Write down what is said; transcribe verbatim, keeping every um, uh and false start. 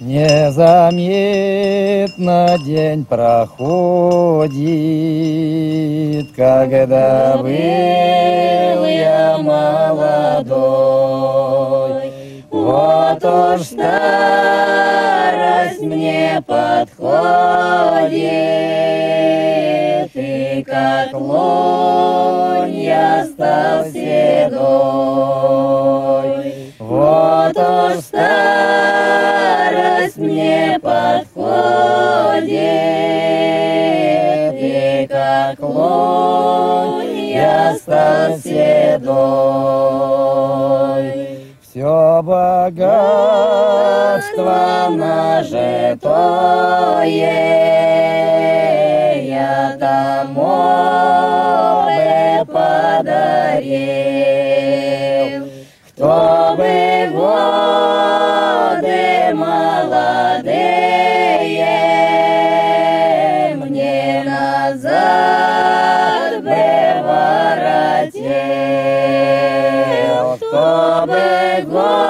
Незаметно день проходит, когда был я молодой. Вот уж старость мне подходит, и как лунь я стал седой. Вот уж старость мне подходит, и как лунь я стал седой. Все богатство нажитое я тому бы подарил, кто бы годы молодые мне назад бы воротил, кто бы годы